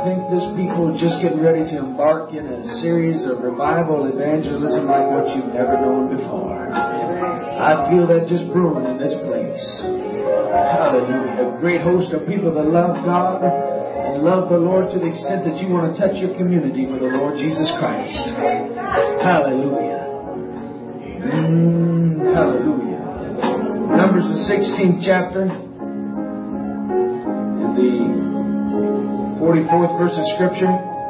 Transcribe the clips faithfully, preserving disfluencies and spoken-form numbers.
think this people are just getting ready to embark in a series of revival evangelism like what you've never known before. I feel that just brewing in this place. Hallelujah. A great host of people that love God and love the Lord to the extent that you want to touch your community with the Lord Jesus Christ. Hallelujah. Mm, hallelujah. Numbers the sixteenth chapter in the forty-fourth verse of Scripture.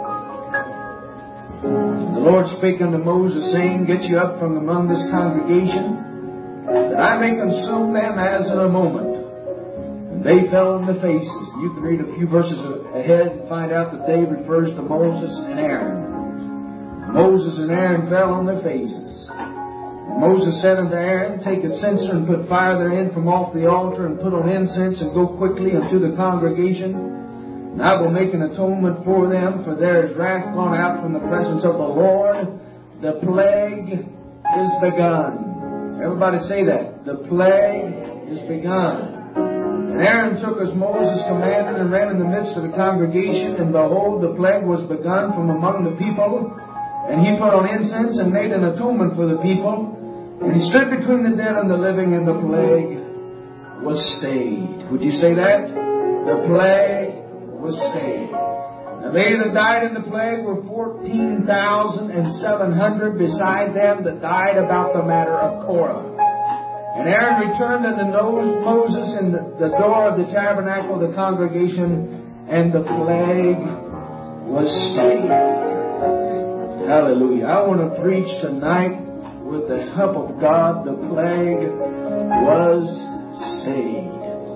The Lord spake unto Moses, saying, Get you up from among this congregation, that I may consume them as in a moment. And they fell on their faces. You can read a few verses ahead and find out that they refers to Moses and Aaron. Moses and Aaron fell on their faces. And Moses said unto Aaron, Take a censer and put fire therein from off the altar, and put on incense, and go quickly unto the congregation. And I will make an atonement for them, for there is wrath gone out from the presence of the Lord. The plague is begun. Everybody say that. The plague is begun. And Aaron took as Moses commanded and ran in the midst of the congregation. And behold, the plague was begun from among the people. And he put on incense and made an atonement for the people. And he stood between the dead and the living, and the plague was stayed. Would you say that? The plague was stayed. Now they that died in the plague were fourteen thousand seven hundred beside them that died about the matter of Korah. And Aaron returned unto Moses in the, the door of the tabernacle of the congregation, and the plague was stayed. Hallelujah. I want to preach tonight with the help of God. The plague was stayed.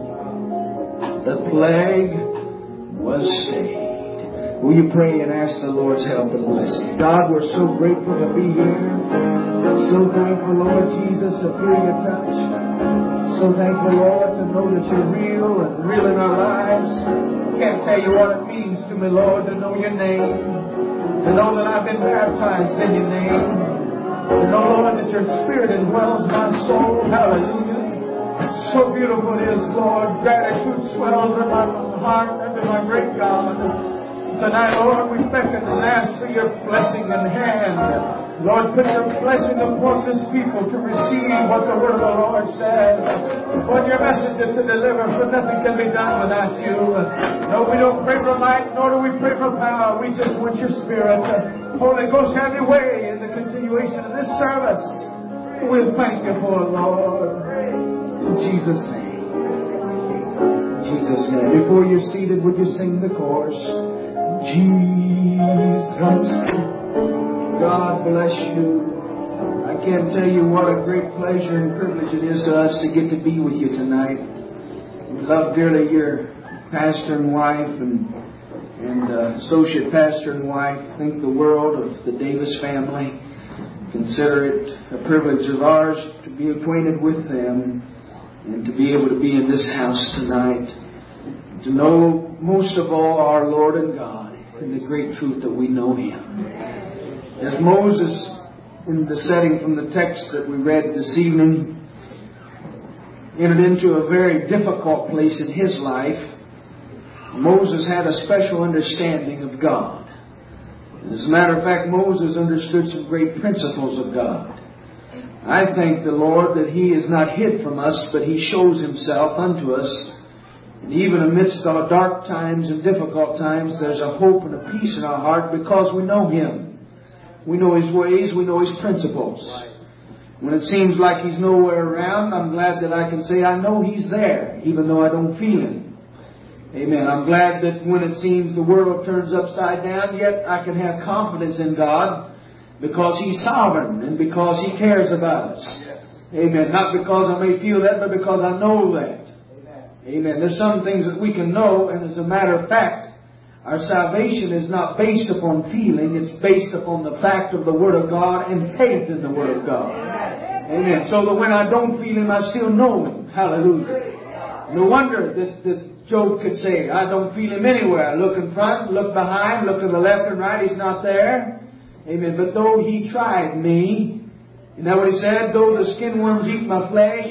The plague was stayed. Will you pray and ask the Lord's help and blessing? God, we're so grateful to be here. So thankful, Lord Jesus, to feel your touch. So thankful, Lord, to know that you're real and real in our lives. Can't tell you what it means to me, Lord, to know your name. To know that I've been baptized in your name. To know, Lord, that your Spirit indwells my soul. Hallelujah. So beautiful it is, Lord. Gratitude swells in my heart unto my great God. Tonight, Lord, we beckon and ask for your blessing and hand. Lord, put your blessing upon this people to receive what the word of the Lord says. Lord, your message is to deliver, for nothing can be done without you. No, we don't pray for might, nor do we pray for power. We just want your Spirit. Holy Ghost, have your way in the continuation of this service. We'll thank you for it, Lord. In Jesus' name. In Jesus' name. Before you're seated, would you sing the chorus? Jesus, God bless you. I can't tell you what a great pleasure and privilege it is to us to get to be with you tonight. We love dearly your pastor and wife and, and uh, associate pastor and wife. Think the world of the Davis family. Consider it a privilege of ours to be acquainted with them and to be able to be in this house tonight. To know most of all our Lord and God and the great truth that we know Him. As Moses, in the setting from the text that we read this evening, entered into a very difficult place in his life, Moses had a special understanding of God. And as a matter of fact, Moses understood some great principles of God. I thank the Lord that He is not hid from us, but He shows Himself unto us. And even amidst our dark times and difficult times, there's a hope and a peace in our heart because we know Him. We know His ways, we know His principles. When it seems like He's nowhere around, I'm glad that I can say I know He's there, even though I don't feel Him. Amen. I'm glad that when it seems the world turns upside down, yet I can have confidence in God because He's sovereign and because He cares about us. Amen. Not because I may feel that, but because I know that. Amen. There's some things that we can know, and as a matter of fact, our salvation is not based upon feeling. It's based upon the fact of the Word of God and faith in the Word of God. Amen. So that when I don't feel Him, I still know Him. Hallelujah. No wonder that, that Job could say, I don't feel Him anywhere. I look in front, look behind, look to the left and right. He's not there. Amen. But though He tried me, isn't that what he said? Though the skin worms eat my flesh,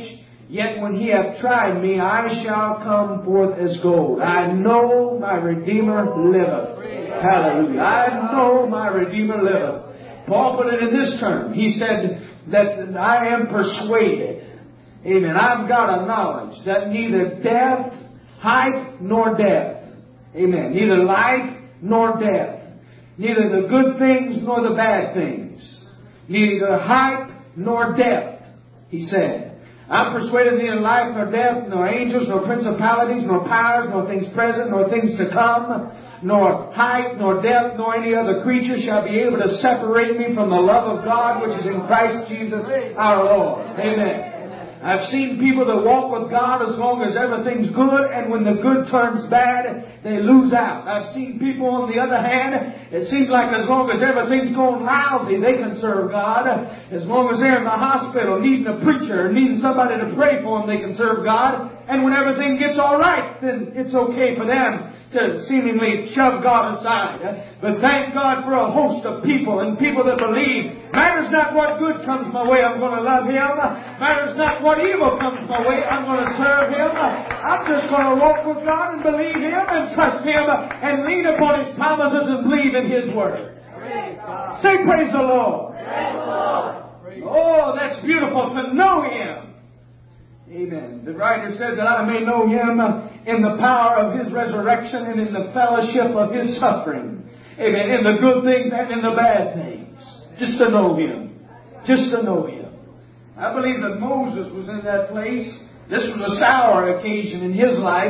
Yet when he hath tried me, I shall come forth as gold. I know my Redeemer liveth. Hallelujah. I know my Redeemer liveth. Paul put it in this term. He said that I am persuaded. Amen. I've got a knowledge that neither death, height, nor death. Amen. Neither life nor death. Neither the good things nor the bad things. Neither height nor depth. He said. I'm persuaded neither life nor death, nor angels, nor principalities, nor powers, nor things present, nor things to come, nor height, nor depth, nor any other creature shall be able to separate me from the love of God which is in Christ Jesus our Lord. Amen. I've seen people that walk with God as long as everything's good, and when the good turns bad, they lose out. I've seen people, on the other hand, it seems like as long as everything's going lousy, they can serve God. As long as they're in the hospital needing a preacher, needing somebody to pray for them, they can serve God. And when everything gets all right, then it's okay for them to seemingly shove God aside. But thank God for a host of people and people that believe. Matters not what good comes my way, I'm going to love Him. Matters not what evil comes my way, I'm going to serve Him. I'm just going to walk with God and believe Him and trust Him and lean upon His promises and believe in His Word. Say praise the Lord. Praise the Lord. Oh, that's beautiful to know Him. Amen. The writer said that I may know Him in the power of His resurrection and in the fellowship of His suffering. Amen. In the good things and in the bad things. Just to know Him. Just to know Him. I believe that Moses was in that place. This was a sour occasion in his life.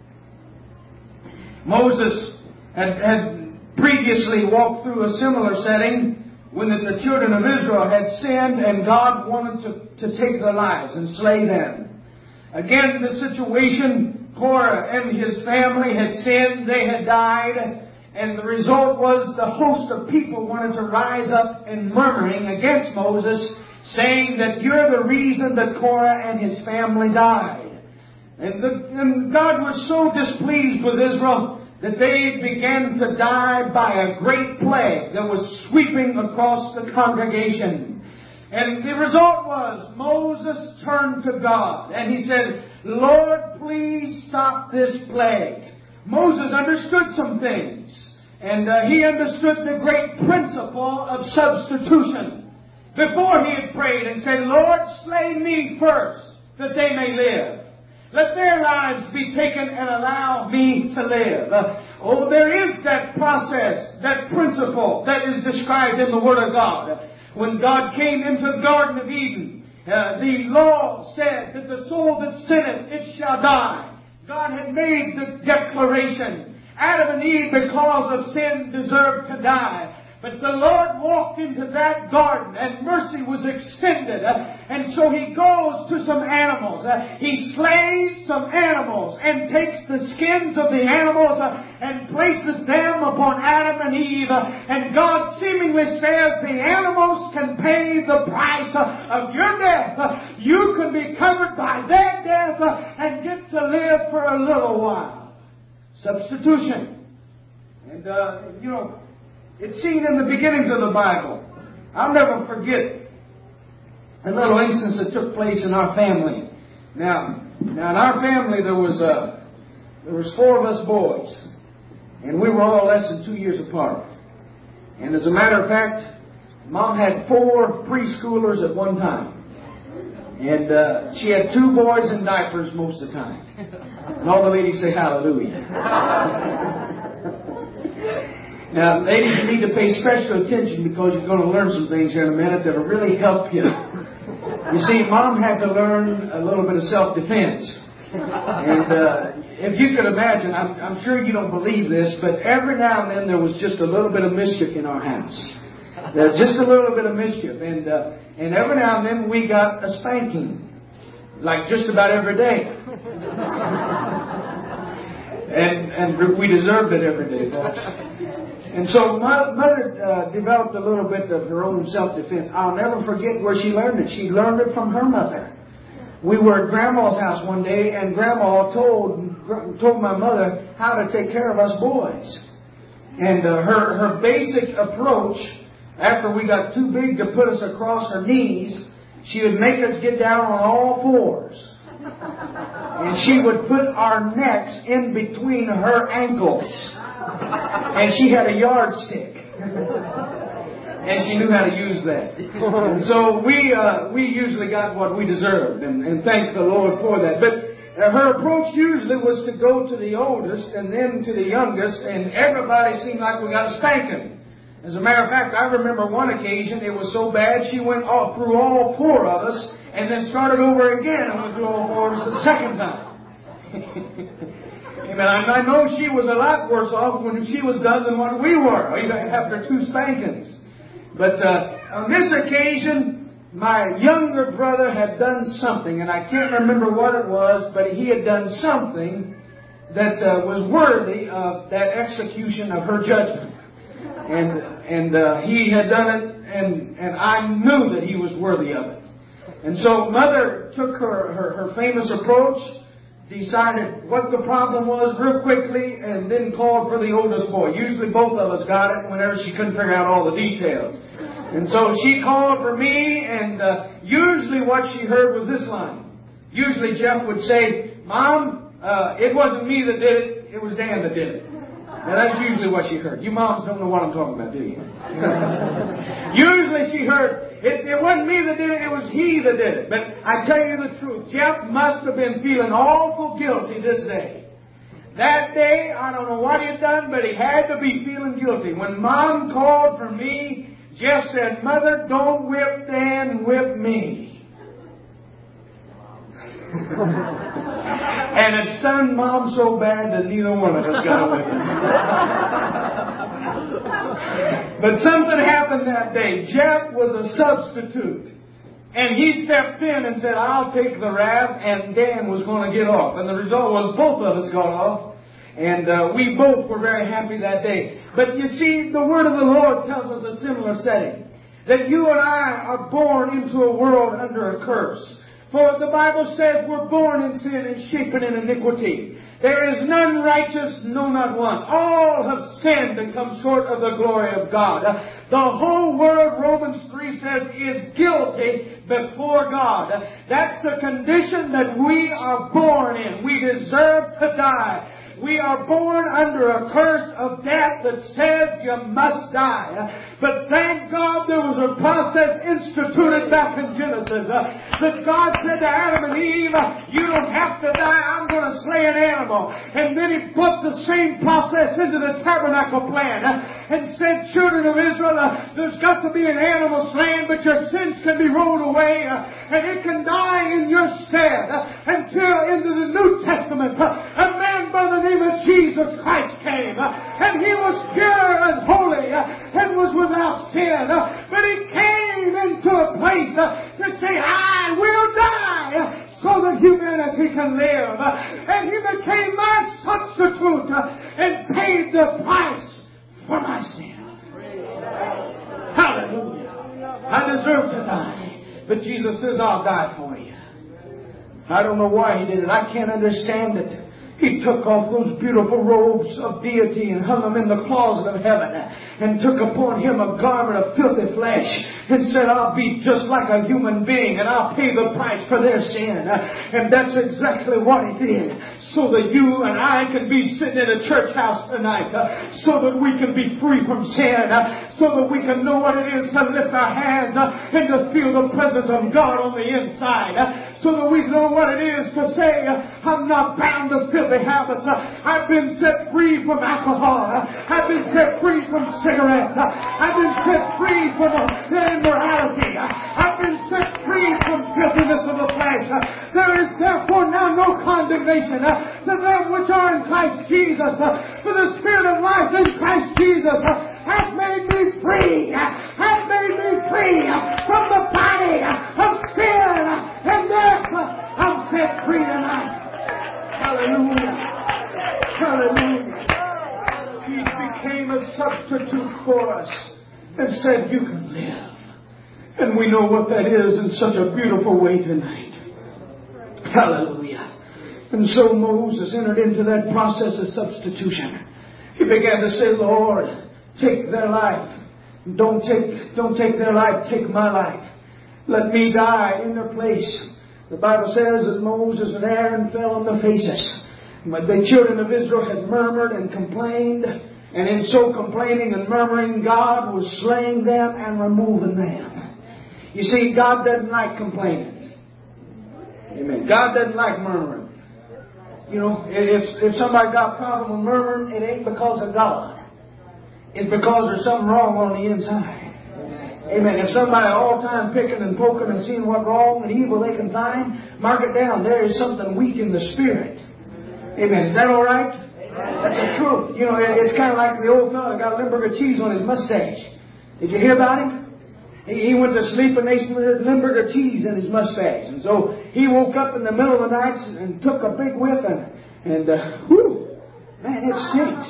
Moses had, had previously walked through a similar setting when the, the children of Israel had sinned and God wanted to, to take their lives and slay them. Again, in this situation, Korah and his family had sinned, they had died, and the result was the host of people wanted to rise up and murmuring against Moses, saying that you're the reason that Korah and his family died. And, the, and God was so displeased with Israel that they began to die by a great plague that was sweeping across the congregation. And the result was Moses turned to God and he said, Lord, please stop this plague. Moses understood some things. And uh, he understood the great principle of substitution. Before he had prayed and said, Lord, slay me first, that they may live. Let their lives be taken and allow me to live. Uh, oh, there is that process, that principle that is described in the Word of God. When God came into the Garden of Eden, uh, the law said that the soul that sinneth, it shall die. God had made the declaration. Adam and Eve, because of sin, deserved to die. But the Lord walked into that garden and mercy was extended. Uh, and so He goes to some animals. Uh, he slays some animals and takes the skins of the animals uh, and places them upon Adam and Eve. Uh, and God seemingly says the animals can pay the price uh, of your death. Uh, you can be covered by their death uh, and get to live for a little while. Substitution. And, uh, you know, it's seen in the beginnings of the Bible. I'll never forget a little instance that took place in our family. Now, now in our family there was uh, there was four of us boys, and we were all less than two years apart. And as a matter of fact, Mom had four preschoolers at one time, and uh, she had two boys in diapers most of the time. And all the ladies say hallelujah. Now, ladies, you need to pay special attention because you're going to learn some things here in a minute that will really help you. You see, Mom had to learn a little bit of self-defense. And uh, if you could imagine, I'm, I'm sure you don't believe this, but every now and then there was just a little bit of mischief in our house. Uh, just a little bit of mischief. And, uh, and every now and then we got a spanking. Like just about every day. and, and we deserved it every day, folks. And so Mother uh, developed a little bit of her own self-defense. I'll never forget where she learned it. She learned it from her mother. We were at Grandma's house one day, and Grandma told told my mother how to take care of us boys. And uh, her, her basic approach, after we got too big to put us across her knees, she would make us get down on all fours. And she would put our nets in between her ankles. And she had a yardstick. And she knew how to use that. And so we uh, we usually got what we deserved. And, and thank the Lord for that. But uh, her approach usually was to go to the oldest and then to the youngest. And everybody seemed like we got a spanking. As a matter of fact, I remember one occasion it was so bad she went all, through all four of us and then started over again and went through all four of us the second time. Amen. I know she was a lot worse off when she was done than what we were after two spankings. But uh, on this occasion, my younger brother had done something, and I can't remember what it was, but he had done something that uh, was worthy of that execution of her judgment. And and uh, he had done it, and, and I knew that he was worthy of it. And so Mother took her, her, her famous approach, decided what the problem was real quickly, and then called for the oldest boy. Usually both of us got it whenever she couldn't figure out all the details. And so she called for me, and uh, usually what she heard was this line. Usually Jeff would say, Mom, uh, it wasn't me that did it, it was Dan that did it. Now that's usually what she heard. You moms don't know what I'm talking about, do you? Usually she heard, it, it wasn't me that did it, it was he that did it. But I tell you the truth, Jeff must have been feeling awful guilty this day. That day, I don't know what he had done, but he had to be feeling guilty. When Mom called for me, Jeff said, Mother, don't whip Dan, whip me. And it stunned Mom so bad that neither one of us got away from it. But something happened that day. Jeff was a substitute. And he stepped in and said, I'll take the rap, and Dan was going to get off. And the result was both of us got off. And uh, we both were very happy that day. But you see, the word of the Lord tells us a similar setting. That you and I are born into a world under a curse. For the Bible says we're born in sin and shapen in iniquity. There is none righteous, no, not one. All have sinned and come short of the glory of God. The whole world, Romans three says, is guilty before God. That's the condition that we are born in. We deserve to die. We are born under a curse of death that says you must die. But thank God there was a process instituted back in Genesis uh, that God said to Adam and Eve, you don't have to die, I'm going to slay an animal. And then He put the same process into the tabernacle plan uh, and said, children of Israel, uh, there's got to be an animal slain, but your sins can be rolled away uh, and it can die in your stead. Uh, until into the New Testament, uh, a man by the name of Jesus Christ came uh, and He was pure and holy uh, and was without sin. Uh, but He came into a place uh, to say, I will die uh, so that humanity can live. Uh, and He became my substitute uh, and paid the price for my sin. Hallelujah. I deserve to die. But Jesus says, I'll die for you. I don't know why He did it. I can't understand it. He took off those beautiful robes of deity and hung them in the closet of heaven and took upon Him a garment of filthy flesh and said, I'll be just like a human being and I'll pay the price for their sin. And that's exactly what He did, so that you and I can be sitting in a church house tonight, so that we can be free from sin, so that we can know what it is to lift our hands and to feel the presence of God on the inside, so that we know what it is to say, I'm not bound to filthy habits. I've been set free from alcohol. I've been set free from cigarettes. I've been set free from immorality. I've been set free from filthiness of the flesh. There is therefore now no condemnation to them which are in Christ Jesus. For the Spirit of life in Christ Jesus has made me free. Has made me free from the body of sin and death. I'm set free tonight. Hallelujah. Hallelujah. He became a substitute for us and said, you can live. And we know what that is in such a beautiful way tonight. Hallelujah. And so Moses entered into that process of substitution. He began to say, Lord, take their life. Don't take, don't take their life, take my life. Let me die in their place. The Bible says that Moses and Aaron fell on their faces. But the children of Israel had murmured and complained. And in so complaining and murmuring, God was slaying them and removing them. You see, God doesn't like complaining. Amen. God doesn't like murmuring. You know, if, if somebody got a problem with murmuring, it ain't because of God. It's because there's something wrong on the inside. Amen. If somebody all the time picking and poking and seeing what wrong and evil they can find, mark it down. There is something weak in the spirit. Amen. Is that all right? That's the truth. You know, it's kind of like the old fellow that got Limburger cheese on his mustache. Did you hear about him? He went to sleep and they smeared Limburger cheese in his mustache. And so he woke up in the middle of the night and took a big whiff and, and uh, whew, man, it stinks.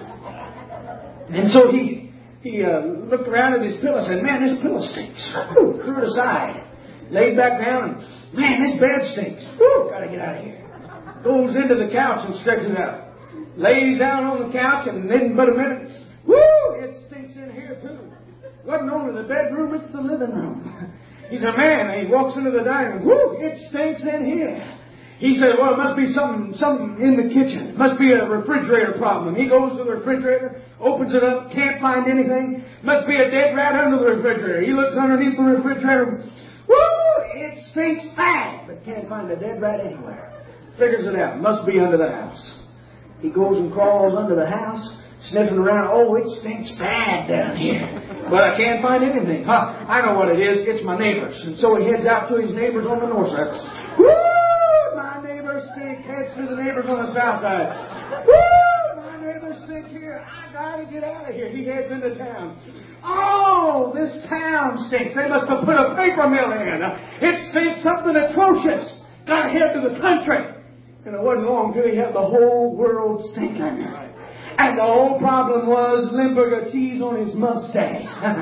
And so he he uh, looked around at his pillow and said, man, this pillow stinks. Whew, threw it aside. Laid back down and, man, this bed stinks. Whew, gotta get out of here. Goes into the couch and stretches out. Lays down on the couch and then but a minute, whoo, it stinks in here too. Wasn't only the bedroom, it's the living room. He's a man and he walks into the dining room, whoo, it stinks in here. He said, well, it must be something, something in the kitchen. It must be a refrigerator problem. He goes to the refrigerator, opens it up, can't find anything. Must be a dead rat under the refrigerator. He looks underneath the refrigerator, whoo, it stinks bad, but can't find a dead rat anywhere. Figures it out, must be under the house. He goes and crawls under the house, sniffing around. Oh, it stinks bad down here. But I can't find anything. Huh, I know what it is. It's my neighbors. And so he heads out to his neighbors on the north side. Woo! My neighbors stink. Heads to the neighbors on the south side. Woo! My neighbors stink here. I gotta get out of here. He heads into town. Oh, this town stinks. They must have put a paper mill in. It stinks something atrocious. Gotta head to the country. And it wasn't long till he had the whole world stinking. And the whole problem was Limburger cheese on his mustache.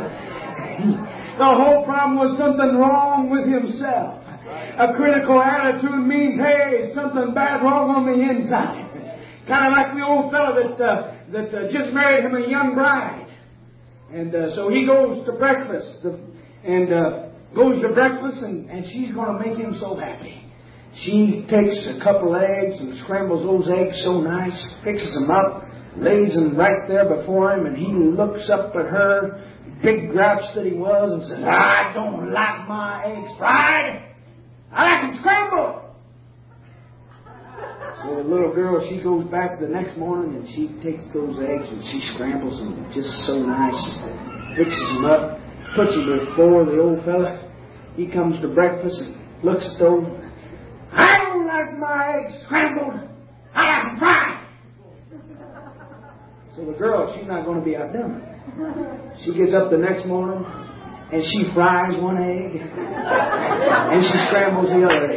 The whole problem was something wrong with himself. A critical attitude means, hey, something bad wrong on the inside. Kind of like the old fellow that uh, that uh, just married him a young bride. And uh, so he goes to breakfast. And uh, goes to breakfast and, and she's going to make him so happy. She takes a couple eggs and scrambles those eggs so nice, fixes them up, lays them right there before him, and he looks up at her, big grouch that he was, and says, I don't like my eggs fried. I like them scrambled. So the little girl, she goes back the next morning and she takes those eggs and she scrambles them just so nice, fixes them up, puts them before the old fella. He comes to breakfast and looks at those. I don't like my eggs scrambled. I like them fried. So the girl, she's not going to be outdone. She gets up the next morning and she fries one egg and she scrambles the other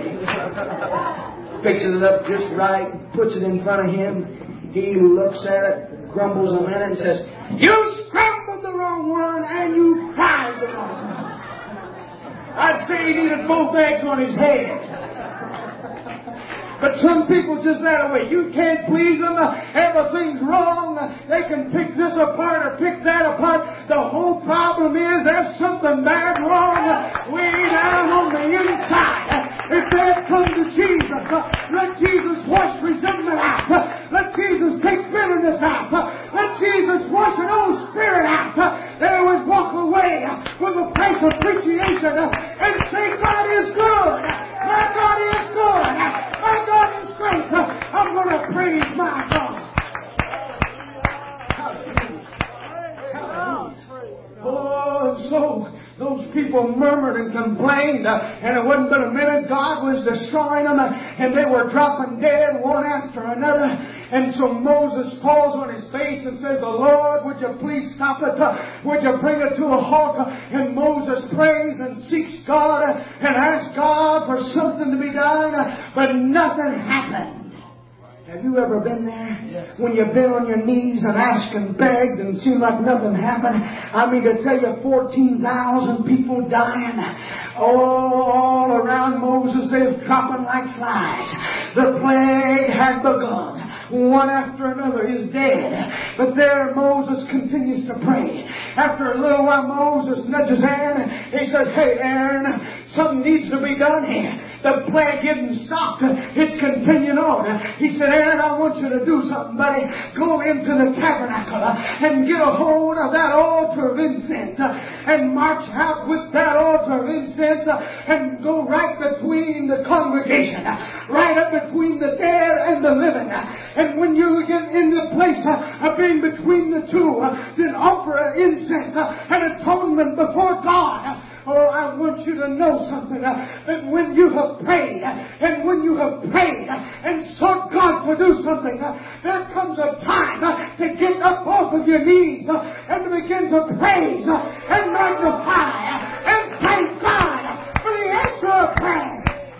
egg. Fixes it up just right, puts it in front of him. He looks at it, grumbles a minute and says, you scrambled the wrong one and you fried the wrong one. I'd say he needed both eggs on his head. But some people just that way. You can't please them. Everything's wrong. They can pick this apart or pick that apart. The whole problem is there's something bad wrong way down on the inside. If they come to Jesus, let Jesus wash resentment out. Let Jesus take bitterness out. Let Jesus wash an old spirit out. They would walk away with a fresh appreciation and say, God is good. My God is good. My God is great. I'm going to praise my God. Oh, so those people murmured and complained, uh, and it wasn't but a minute. God was destroying them, uh, and they were dropping dead one after another. And so Moses falls on his face and says, "The Lord, would you please stop it? Uh, would you bring it to a halt?" Uh, and Moses prays and seeks God uh, and asks God for something to be done, uh, but nothing happened. Have you ever been there? Yes. When you've been on your knees and asked and begged and seemed like nothing happened? I mean to tell you, fourteen thousand people dying. All around Moses, they're dropping like flies. The plague had begun. One after another is dead. But there Moses continues to pray. After a little while, Moses nudges Aaron. He says, "Hey, Aaron, something needs to be done here. The plague isn't stopped. It's continuing on. He said, Aaron, I want you to do something, buddy. Go into the tabernacle and get a hold of that altar of incense and march out with that altar of incense and go right between the congregation, right up between the dead and the living. And when you get in the place of being between the two, then offer incense and atonement before God. Oh, I want you to know something, uh, that when you have prayed, uh, and when you have prayed, uh, and sought God to do something, uh, there comes a time uh, to get up off of your knees uh, and to begin to praise uh, and magnify uh, and thank God for the answer of prayer.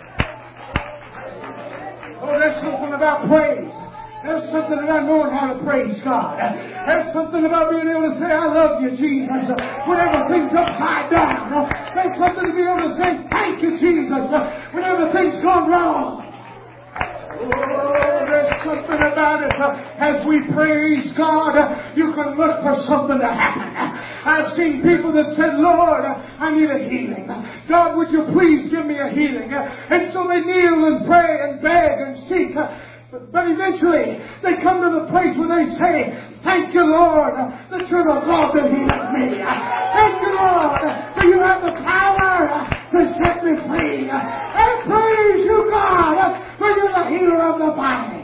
Oh, there's something about praise. There's something about knowing how to praise God. There's something about being able to say, I love you, Jesus, when everything's upside down. There's something to be able to say, thank you, Jesus, when everything's gone wrong. Oh, there's something about it. As we praise God, you can look for something to happen. I've seen people that said, Lord, I need a healing. God, would you please give me a healing? And so they kneel and pray and beg and seek. But eventually, they come to the place where they say, thank you, Lord, that you're the God that heals me. Thank you, Lord, that you have the power to set me free. And praise you, God, for you're the healer of the body.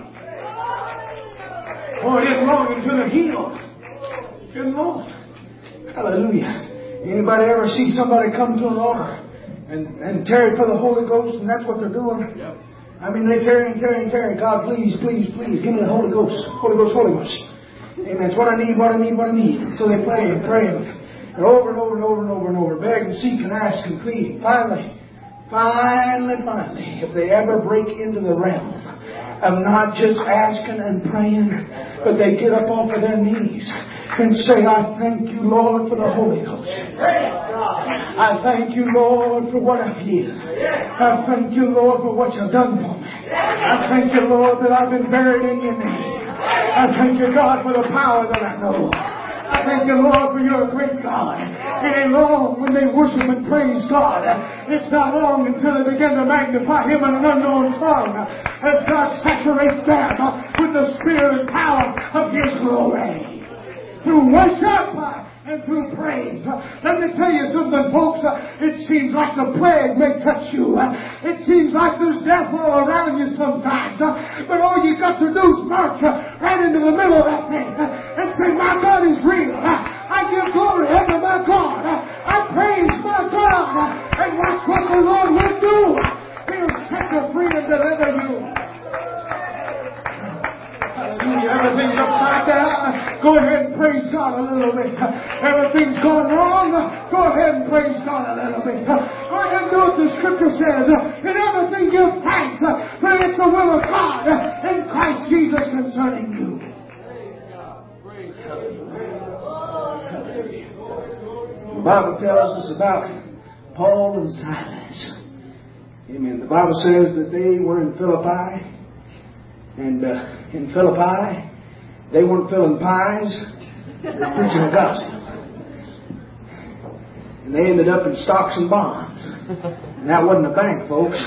Oh, it's longing to the healed. Good Lord. Hallelujah. Anybody ever see somebody come to an altar and, and tarry for the Holy Ghost, and that's what they're doing? Yep. I mean, they tarry and tarry and tarry. God, please, please, please, give me the Holy Ghost. Holy Ghost, Holy Ghost. Amen. It's what I need, what I need, what I need. So they pray and pray and over and over and over and over and over. Beg and seek and ask and plead. Finally, finally, finally, if they ever break into the realm of not just asking and praying, but they get up off of their knees and say, I thank you, Lord, for the Holy Ghost. I thank you, Lord, for what I've did. I thank you, Lord, for what you've done for me. I thank you, Lord, that I've been buried in your name. I thank you, God, for the power that I know. I thank you, Lord, for you're a great God. It ain't long when they worship and praise God. It's not long until they begin to magnify Him in an unknown tongue, as God saturates them with the spirit and power of His glory. Through worship and through praise. Let me tell you something, folks. It seems like the plague may touch you. It seems like there's death all around you sometimes. But all you got to do is march right into the middle of that thing and say, my God is real. I give glory unto my God. I praise my God. And watch what the Lord will do. He'll set you free and deliver you. Hallelujah. Everything's upside down. Go ahead and praise God a little bit. Everything's gone wrong. Go ahead and praise God a little bit. Go ahead and do what the Scripture says. In everything give thanks, for it's the will of God in Christ Jesus concerning you. The Bible tells us about Paul and Silas. Amen. The Bible says that they were in Philippi. And uh, in Philippi, they weren't filling pies. They were preaching the gospel. And they ended up in stocks and bonds. And that wasn't a bank, folks.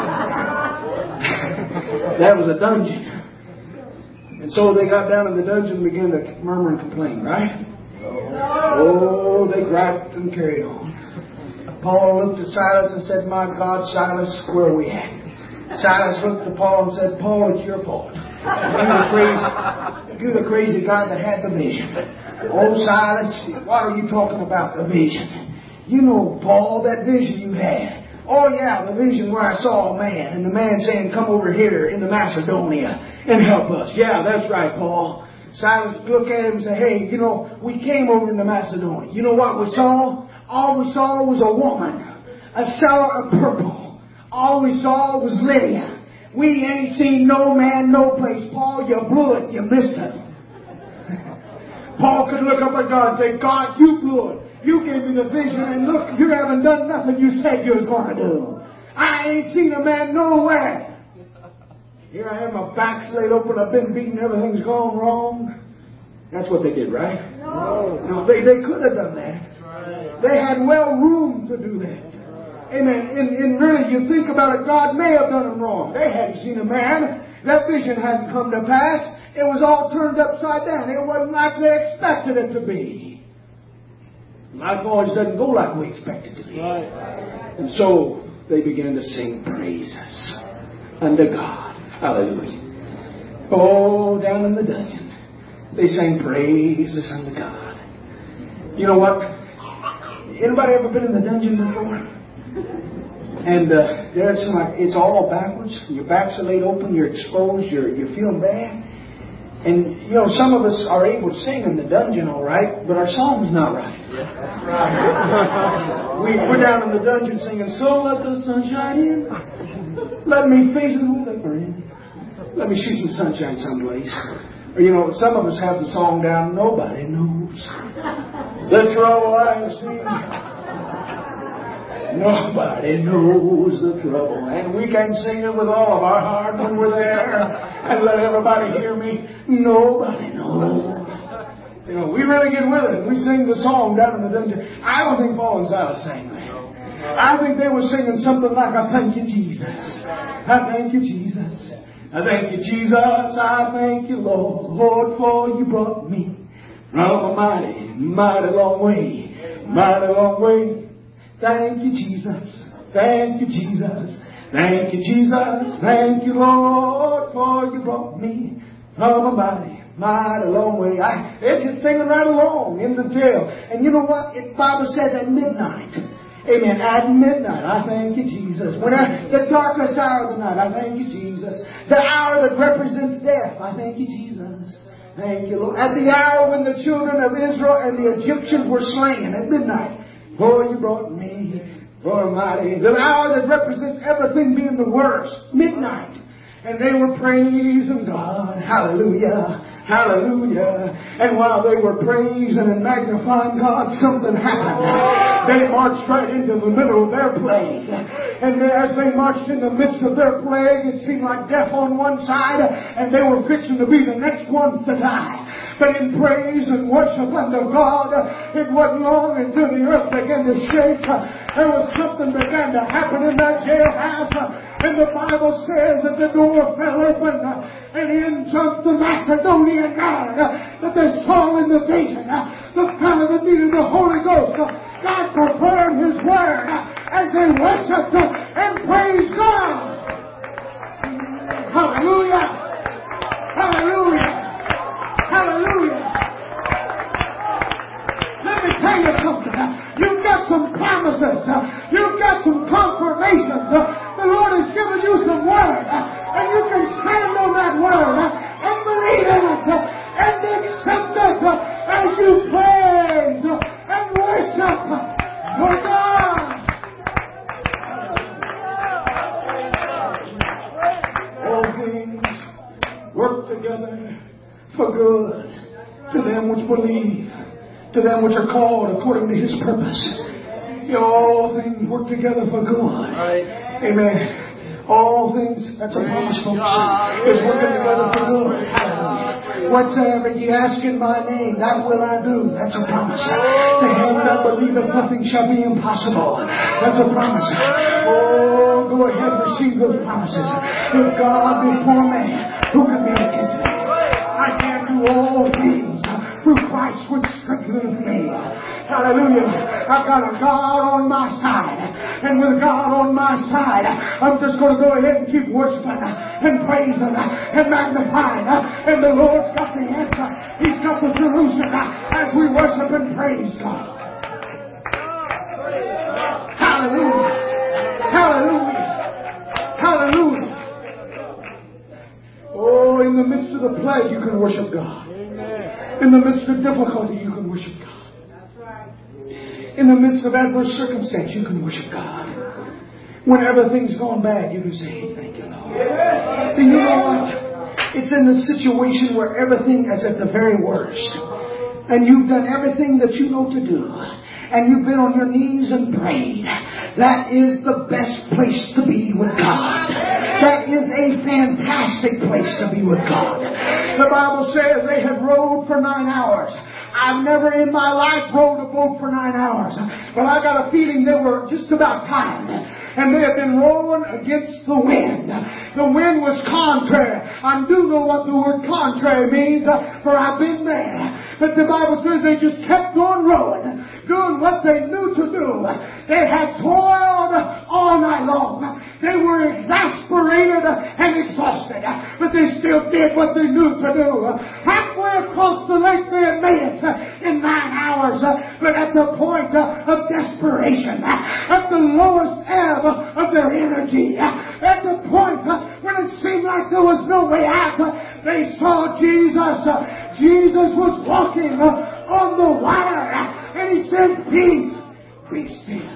That was a dungeon. And so they got down in the dungeon and began to murmur and complain, right? Oh, they griped and carried on. Paul looked at Silas and said, my God, Silas, where are we at? Silas looked at Paul and said, Paul, it's your fault. You're the crazy, you're the crazy guy that had the vision. Oh, Silas, what are you talking about, the vision? You know, Paul, that vision you had. Oh, yeah, the vision where I saw a man, and the man saying, come over here into Macedonia and help us. Yeah, that's right, Paul. Silas looked at him and said, hey, you know, we came over into Macedonia. You know what we saw? All we saw was a woman, a seller of purple. All we saw was Lydia. We ain't seen no man, no place. Paul, you blew it. You missed it. Paul could look up at God and say, God, you blew it. You gave me the vision, and look, you haven't done nothing you said you was going to do. I ain't seen a man nowhere. Here I am, my back's laid open, I've been beaten, everything's gone wrong. That's what they did, right? No. No, they, they could have done that. They had well room to do that. Amen. And, and really, you think about it, God may have done them wrong. They hadn't seen a man. That vision hadn't come to pass. It was all turned upside down. It wasn't like they expected it to be. Life always doesn't go like we expect it to be. And so they began to sing praises unto God. Hallelujah. Oh, down in the dungeon, they sang praises unto God. You know what? Anybody ever been in the dungeon before? And uh, there it's like it's all backwards. Your backs are laid open. You're exposed. You're you're feeling bad. And you know, some of us are able to sing in the dungeon, all right, but our song's not right. we, we're down in the dungeon singing, "So let the sunshine in. Let me face it with a grin. Let me see some sunshine someplace." Or you know, some of us have the song down. "Nobody knows the trouble I have seen. Nobody knows the trouble." And we can sing it with all of our heart when we're there and let everybody hear me. Nobody knows. You know, we really get with it. We sing the song down in the dungeon. I don't think Paul and Silas sang that. I think they were singing something like, "I thank you, Jesus. I thank you, Jesus. I thank you, Jesus. I thank you, Lord, Lord, for you brought me from a mighty, mighty long way, mighty long way. Thank you, Jesus. Thank you, Jesus. Thank you, Jesus. Thank you, Lord, for you brought me from a mighty, mighty long way." I, they're just singing right along in the jail. And you know what? The Bible says at midnight. Amen. At midnight, I thank you, Jesus. When I, the darkest hour of the night, I thank you, Jesus. The hour that represents death, I thank you, Jesus. Thank you, Lord. At the hour when the children of Israel and the Egyptians were slain at midnight. "For you brought me from mighty." The hour that represents everything being the worst. Midnight. And they were praising God. Hallelujah. Hallelujah. And while they were praising and magnifying God, something happened. They marched right into the middle of their plague. And as they marched in the midst of their plague, it seemed like death on one side, and they were fixing to be the next ones to die. But in praise and worship unto God, it wasn't long until the earth began to shake. There was something began to happen in that jailhouse. And the Bible says that the door fell open, and in jumped the Macedonian guard that they saw in the vision. The fellow that needed the Holy Ghost. God confirmed His word as they worshiped and praised God. Hallelujah! Hallelujah! Hallelujah! Let me tell you something. You've got some promises. You've got some confirmations. The Lord has given you some word. And you can stand on that word and believe in it and accept it as you praise and worship for God. All things work together for good to them which believe, to them which are called according to His purpose. You know, all things work together for good. Amen. All things, that's a promise, folks, is working together for good. Whatsoever ye ask in my name, that will I do. That's a promise. To him that believeth nothing shall be impossible. That's a promise. Oh, go ahead and receive those promises. If God be for me, who can be against me? I can do all things through Christ which strengtheneth me. Hallelujah. I've got a God on my side. And with God on my side, I'm just going to go ahead and keep worshiping and praising and magnifying. And the Lord's got the answer. He's got the solution as we worship and praise God. Hallelujah. Hallelujah. Hallelujah. Oh, in the midst of the plague, you can worship God. In the midst of difficulty, you can worship God. In the midst of adverse circumstance, you can worship God. When everything's gone bad, you can say, "Thank you, Lord." And you know what? It's in the situation where everything is at the very worst. And you've done everything that you know to do. And you've been on your knees and prayed. That is the best place to be with God. That is a fantastic place to be with God. The Bible says they had rowed for nine hours. I've never in my life rowed a boat for nine hours. But I got a feeling they were just about timed. And they had been rolling against the wind. The wind was contrary. I do know what the word contrary means, for I've been there. But the Bible says they just kept on rolling, doing what they knew to do. They had toiled all night long. They were exasperated and exhausted, but they still did what they knew to do. Halfway across the lake they had made it in nine hours, but at the point of desperation, at the lowest ebb of their energy, at the point when it seemed like there was no way out, they saw Jesus. Jesus was walking on the water, and He said, "Peace, be still."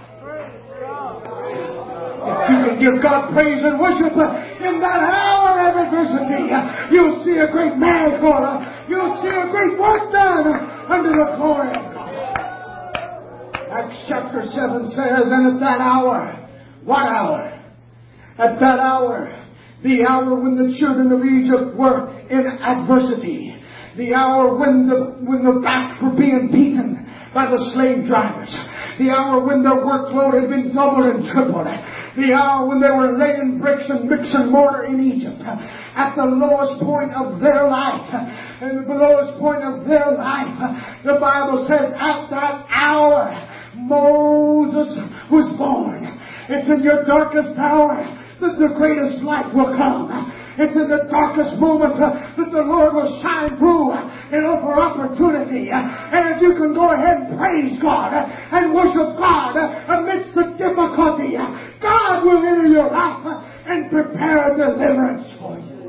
If you can give God praise and worship in that hour of adversity, you'll see a great miracle. You'll see a great work done under the glory of God. Acts chapter seven says, "And at that hour," what hour? At that hour, the hour when the children of Egypt were in adversity, the hour when the when the backs were being beaten by the slave drivers, the hour when their workload had been doubled and tripled, the hour when they were laying bricks and bricks and mortar in Egypt, at the lowest point of their life, and the lowest point of their life, the Bible says, at that hour, Moses was born. It's in your darkest hour that the greatest light will come. It's in the darkest moment uh, that the Lord will shine through uh, and offer opportunity. Uh, and if you can go ahead and praise God uh, and worship God uh, amidst the difficulty, uh, God will enter your life uh, and prepare a deliverance for you.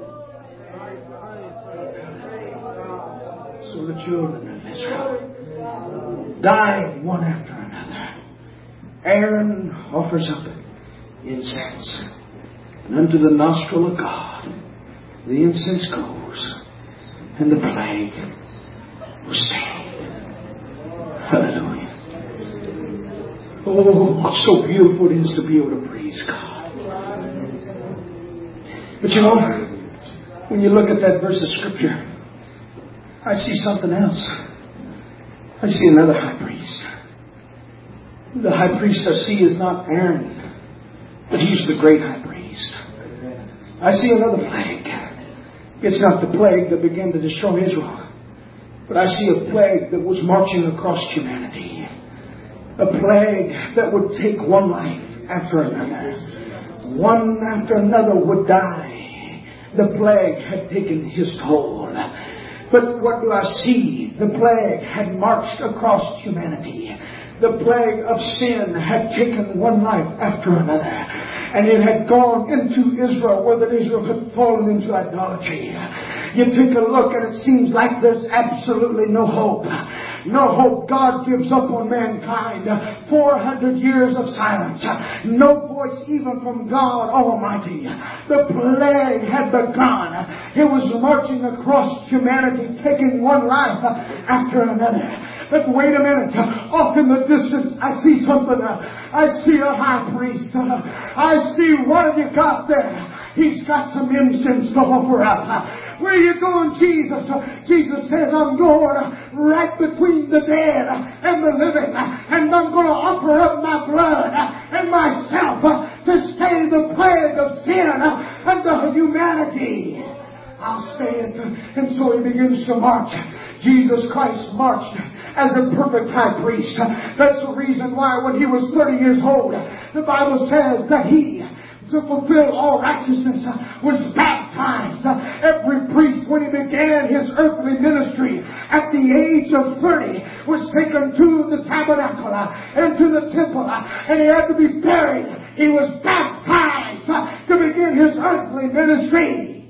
So the children of Israel died one after another. Aaron offers up incense, and unto the nostril of God the incense goes, and the plague was stayed. Hallelujah. Oh, so beautiful it is to be able to praise God. But you know, when you look at that verse of Scripture, I see something else. I see another high priest. The high priest I see is not Aaron, but he's the great high priest. I see another plague. It's not the plague that began to destroy Israel, but I see a plague that was marching across humanity. A plague that would take one life after another. One after another would die. The plague had taken his toll. But what do I see? The plague had marched across humanity. The plague of sin had taken one life after another. And it had gone into Israel, where that Israel had fallen into idolatry. You take a look and it seems like there's absolutely no hope. No hope. God gives up on mankind. four hundred years of silence. No voice even from God Almighty. The plague had begun. It was marching across humanity, taking one life after another. But wait a minute. Off in the distance, I see something. I see a high priest. I see, what have you got there? He's got some incense to offer up. Where are you going, Jesus? Jesus says, I'm going right between the dead and the living. And I'm going to offer up my blood and myself to stay the plague of sin unto humanity. I'll stay it. And so he begins to march. Jesus Christ marched as a perfect high priest. That's the reason why when he was thirty years old, the Bible says that he, to fulfill all righteousness, was baptized. Every priest, when he began his earthly ministry at the age of thirty, was taken to the tabernacle and to the temple, and he had to be buried. He was baptized to begin his earthly ministry.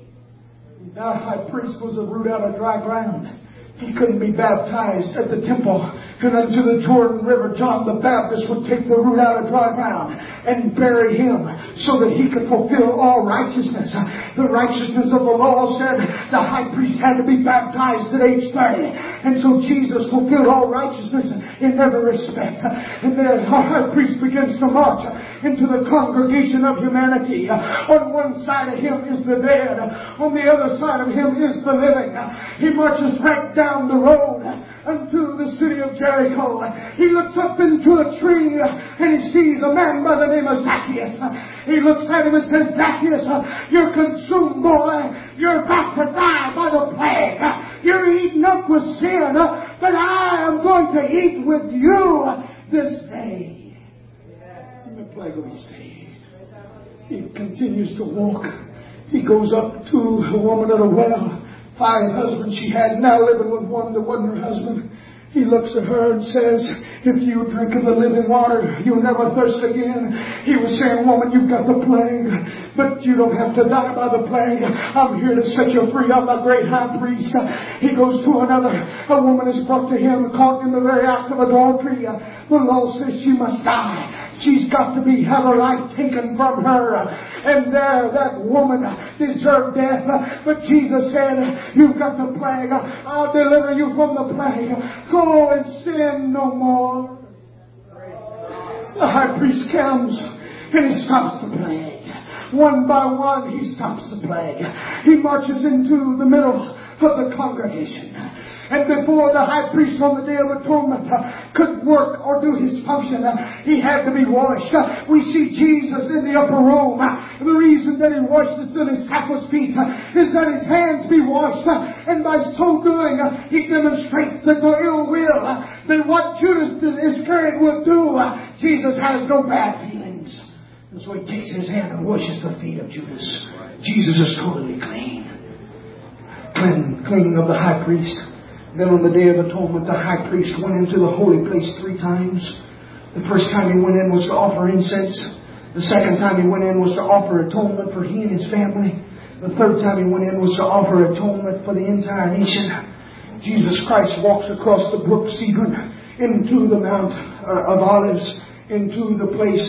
That high priest was a root out of dry ground. He couldn't be baptized at the temple. And unto the Jordan River, John the Baptist would take the root out of dry ground and bury him so that he could fulfill all righteousness. The righteousness of the law said the high priest had to be baptized at age thirty. And so Jesus fulfilled all righteousness in every respect. And then our high priest begins to march into the congregation of humanity. On one side of him is the dead. On the other side of him is the living. He marches right down the road unto the city of Jericho. He looks up into a tree and he sees a man by the name of Zacchaeus. He looks at him and says, Zacchaeus, you're consumed, boy. You're about to die by the plague. You're eaten up with sin, but I am going to eat with you this day. And the plague will be stayed. He continues to walk. He goes up to a woman at a well. Five husbands she had, now living with one that wasn't her husband. He looks at her and says, if you drink of the living water, you'll never thirst again. He was saying, woman, you've got the plague, but you don't have to die by the plague. I'm here to set you free. I'm the great high priest. He goes to another. A woman is brought to him, caught in the very act of adultery. The law says she must die. She's got to be, have her life taken from her. And there, that woman deserved death. But Jesus said, you've got the plague. I'll deliver you from the plague. Go and sin no more. The high priest comes and he stops the plague. One by one, he stops the plague. He marches into the middle of the congregation. And before the high priest on the Day of Atonement uh, could work or do his function, uh, he had to be washed. Uh, we see Jesus in the upper room. Uh, the reason that he washed his disciples' feet uh, is that his hands be washed. Uh, and by so doing, uh, he demonstrates that the ill will, uh, that what Judas Iscariot would do, uh, Jesus has no bad feelings. And so he takes his hand and washes the feet of Judas. Jesus is totally clean. Clean, cleaning of the high priest. Then on the Day of Atonement, the high priest went into the holy place three times. The first time he went in was to offer incense. The second time he went in was to offer atonement for he and his family. The third time he went in was to offer atonement for the entire nation. Jesus Christ walks across the brook Cedron into the Mount of Olives, into the place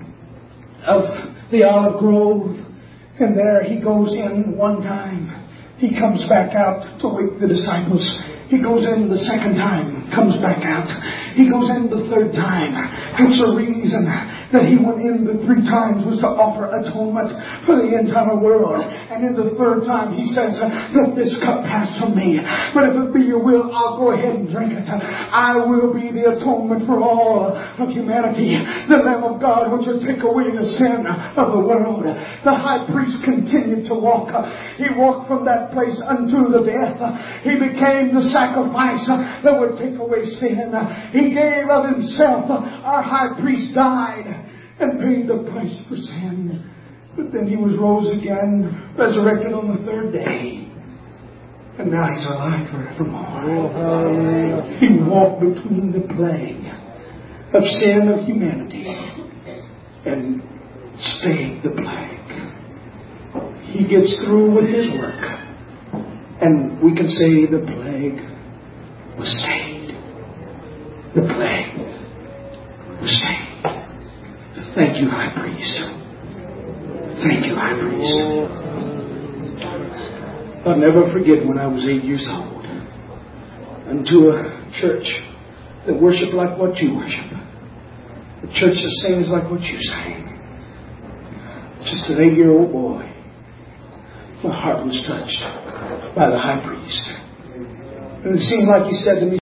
of the olive grove. And there he goes in one time. He comes back out to wake the disciples. He goes in the second time, comes back out. He goes in the third time. It's the reason that he went in the three times was to offer atonement for the entire world. And in the third time he says, let this cup pass from me. But if it be your will, I'll go ahead and drink it. I will be the atonement for all of humanity. The Lamb of God which will take away the sin of the world. The high priest continued to walk. He walked from that place unto the death. He became the sacrifice that would take away sin. He gave of himself. Our high priest died and paid the price for sin. But then he was rose again, resurrected on the third day. And now he's alive forevermore. He walked between the plague of sin of humanity and stayed the plague. He gets through with his work. And we can say the plague was stayed. The plague was stayed. Thank you, High Priest. Thank you, High Priest. I'll never forget when I was eight years old. Into a church that worshiped like what you worship. A church that sings like what you sing. Just an eight-year-old boy. My heart was touched by the high priest. And it seemed like he said to me,